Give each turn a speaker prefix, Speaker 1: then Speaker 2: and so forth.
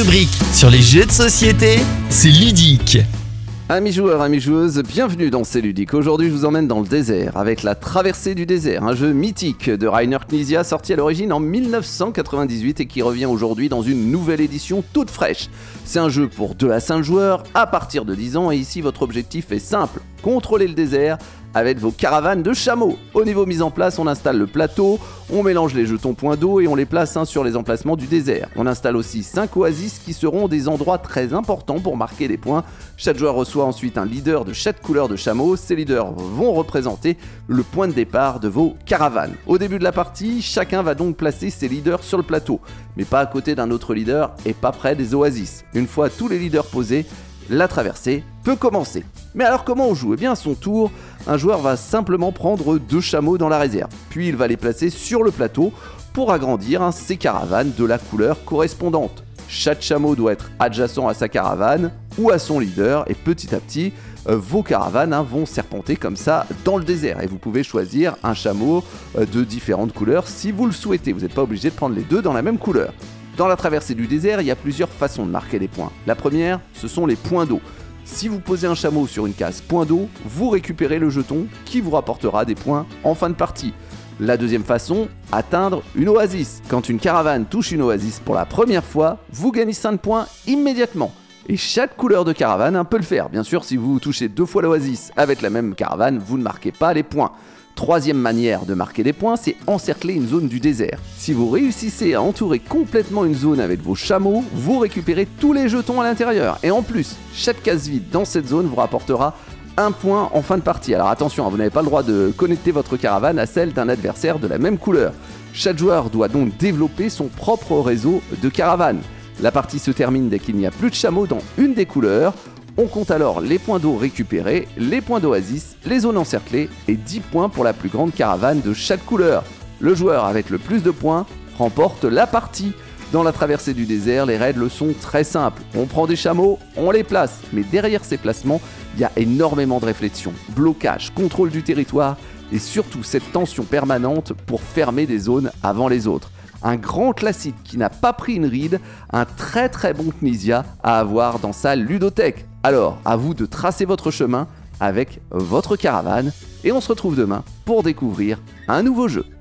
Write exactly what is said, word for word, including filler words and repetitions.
Speaker 1: rubrique sur les jeux de société, c'est ludique.
Speaker 2: Amis joueurs, amis joueuses, bienvenue dans C'est ludique. Aujourd'hui, je vous emmène dans le désert avec La Traversée du désert, un jeu mythique de Reiner Knizia sorti à l'origine en mille neuf cent quatre-vingt-dix-huit et qui revient aujourd'hui dans une nouvelle édition toute fraîche. C'est un jeu pour deux à cinq joueurs à partir de dix ans et ici votre objectif est simple, contrôler le désert avec vos caravanes de chameaux. Au niveau mise en place, on installe le plateau, on mélange les jetons points d'eau et on les place hein, sur les emplacements du désert. On installe aussi cinq oasis qui seront des endroits très importants pour marquer des points. Chaque joueur reçoit ensuite un leader de chaque couleur de chameau. Ces leaders vont représenter le point de départ de vos caravanes. Au début de la partie, chacun va donc placer ses leaders sur le plateau, mais pas à côté d'un autre leader et pas près des oasis. Une fois tous les leaders posés, la traversée peut commencer. Mais alors comment on joue ? Eh bien à son tour, un joueur va simplement prendre deux chameaux dans la réserve, puis il va les placer sur le plateau pour agrandir hein, ses caravanes de la couleur correspondante. Chaque chameau doit être adjacent à sa caravane ou à son leader et petit à petit, euh, vos caravanes hein, vont serpenter comme ça dans le désert et vous pouvez choisir un chameau euh, de différentes couleurs si vous le souhaitez. Vous n'êtes pas obligé de prendre les deux dans la même couleur. Dans la traversée du désert, il y a plusieurs façons de marquer les points. La première, ce sont les points d'eau. Si vous posez un chameau sur une case point d'eau, vous récupérez le jeton qui vous rapportera des points en fin de partie. La deuxième façon, atteindre une oasis. Quand une caravane touche une oasis pour la première fois, vous gagnez cinq points immédiatement. Et chaque couleur de caravane hein, peut le faire. Bien sûr, si vous touchez deux fois l'oasis avec la même caravane, vous ne marquez pas les points. Troisième manière de marquer des points, c'est encercler une zone du désert. Si vous réussissez à entourer complètement une zone avec vos chameaux, vous récupérez tous les jetons à l'intérieur. Et en plus, chaque case vide dans cette zone vous rapportera un point en fin de partie. Alors attention, vous n'avez pas le droit de connecter votre caravane à celle d'un adversaire de la même couleur. Chaque joueur doit donc développer son propre réseau de caravanes. La partie se termine dès qu'il n'y a plus de chameaux dans une des couleurs. On compte alors les points d'eau récupérés, les points d'oasis, les zones encerclées et dix points pour la plus grande caravane de chaque couleur. Le joueur avec le plus de points remporte la partie. Dans la traversée du désert, les règles sont très simples. On prend des chameaux, on les place, mais derrière ces placements, il y a énormément de réflexion, blocage, contrôle du territoire et surtout cette tension permanente pour fermer des zones avant les autres. Un grand classique qui n'a pas pris une ride, un très très bon Knizia à avoir dans sa ludothèque. Alors, à vous de tracer votre chemin avec votre caravane et on se retrouve demain pour découvrir un nouveau jeu.